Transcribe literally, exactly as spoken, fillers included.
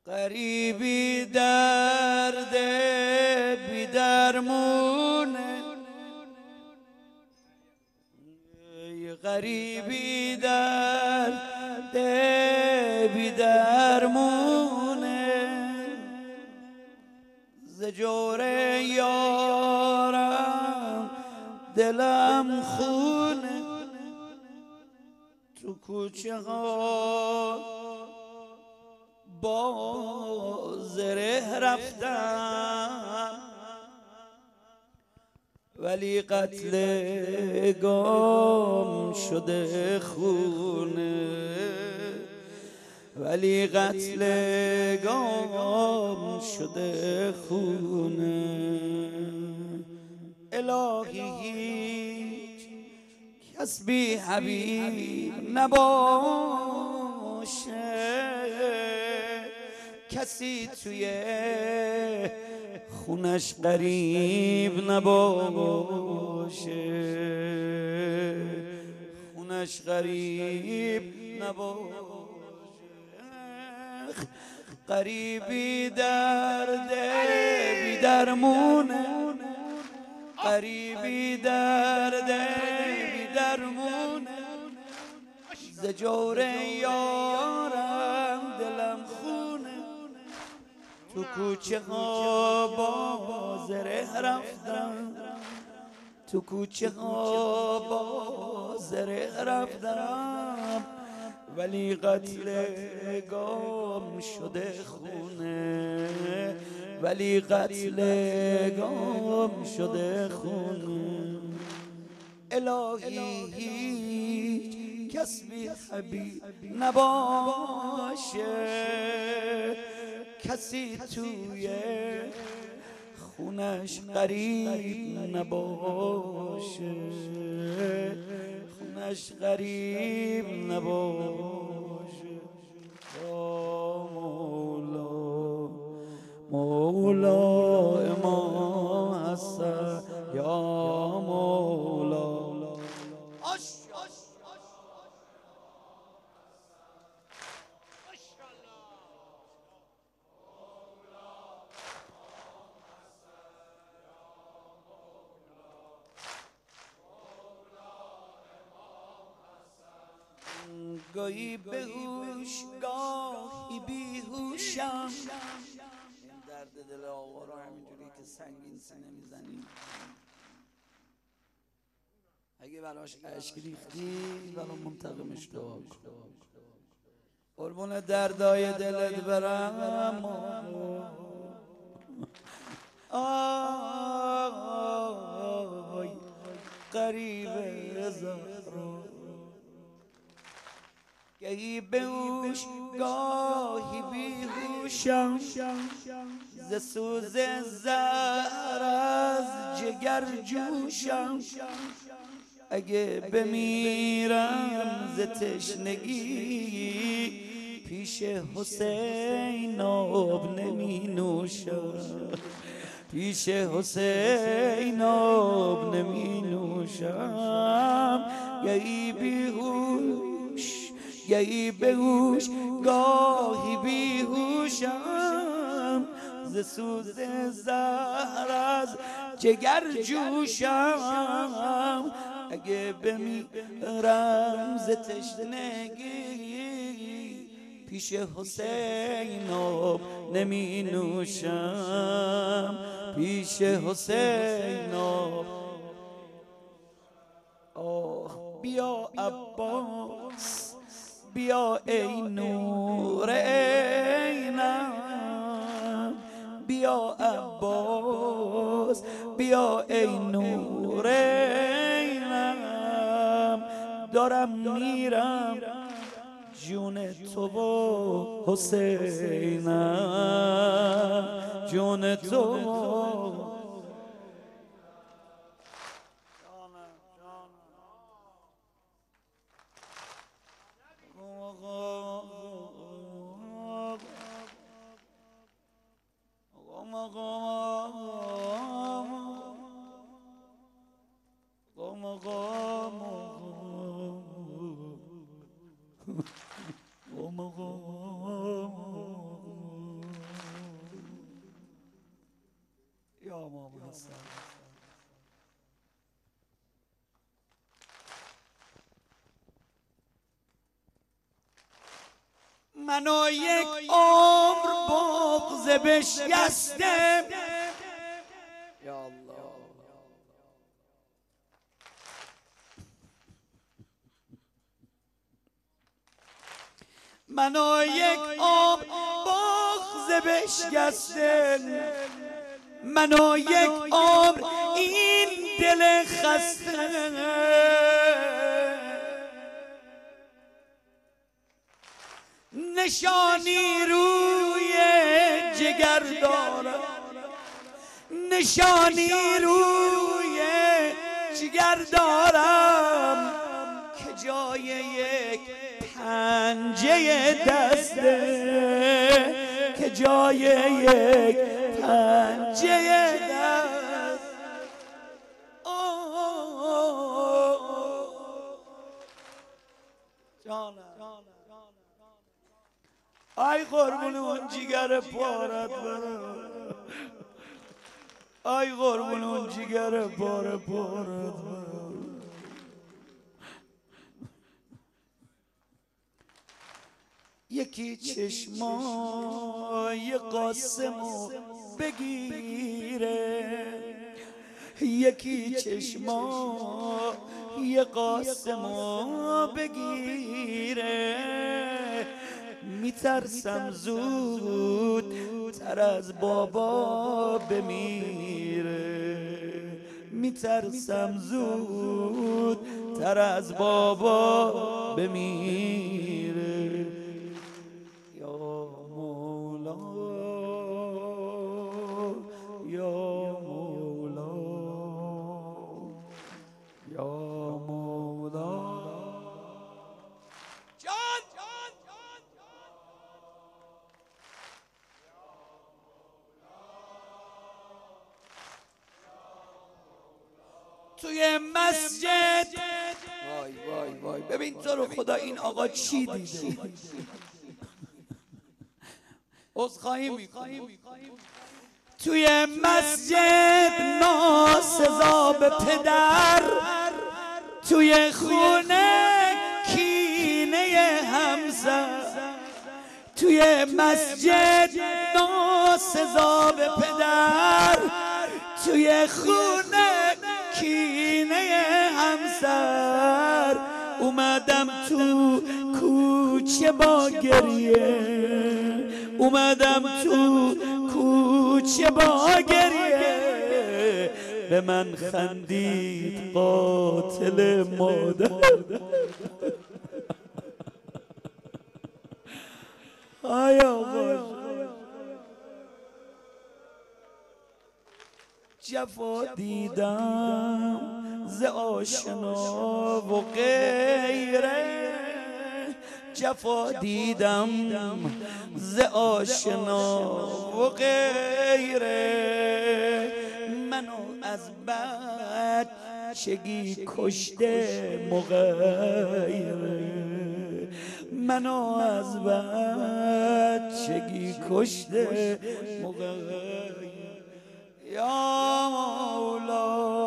غریبی درد بی درمونه، غریبی درد بی درمونه، ز جور یارم دلم خونه، تو کوچه ها با زره رفتم، ولی قتل گم شده خونه، ولی قتل گم شده خونه. الهی هیچ کس بی حبیب نباشه، کسی توی خونش غریب نباشه، خونش غریب نباشه. غریبی درد بی درمونه، غریبی درد بی درمونه، ز جور یارم دلم خونه، تو کوچه ها با زره رفتم، تو کوچه ها با زره رفتم، ولی قتل گم شده خونه، ولی قتل گم شده خونه. الهی هیچ کس بی حبیب نباشه، کسی توی خونش غریب نباشه، خونش غریب نباشه. یا مولا مولا ما حسن، یا مولا گاهی بهوش گاهی بیهوشم، این درد دل آقا رو همینجوری که سنگین سینه میزنی، اگه براش اشک ریختی برام منتقمش دعا کن، قربون دردای دلت برم. آی غریب زهرا، گهی بهوش گاهی بیهوشم، ز سوز زهر از جگر جوشم، اگه بمیرم ز تشنگی پیش حسین آب نمی نوشم، پیش حسین آب نمی نوشم. گهی بیهوش گهی بهوش گاهی بیهوشم، ز سوز زهر از جگر جوشم، اگه بمیرم ز تشنگی پیش حسین آب نمی نوشم، پیش حسین آب. آه بیا عباس بیا ای نور عینم، بیا عباس بیا ای نور عینم، دارم میرم جون تو و حسینم، جون تو. منو یک عمر بغض بشکسته یا الله منو یک عمر بغض بشکسته منو یک عمر این دل خسته نشانی روی جگر دارم نشانی روی جگر دارم که جای یک پنجه دسته که جای یک پنجه دست جانم آی قربون اون جگر پارت برم آی قربون اون جگر پار پارت برم یکی چشمای قاسمو بگیره یکی چشمای قاسمو بگیره میترسم زود تر از بابا بمیره میترسم زود تر از بابا بمیره یا مولا یا مولا یا مولا توی مسجد وای وای وای ببین تو رو خدا این آقا چی دیده عذرخواهی میکنم توی مسجد ناسزا به پدر توی خونه کینه همزه توی مسجد ناسزا به پدر توی خونه کینه همسر اومدم تو کوچه با گریه اومدم تو کوچه با گریه به من خندید قاتل مادر آیا باش جفا دیدم ز آشنا و غیره جفا دیدم ز آشنا و غیره منو از بچگی کشته مغیره منو از بچگی کشته مغیره یا مولا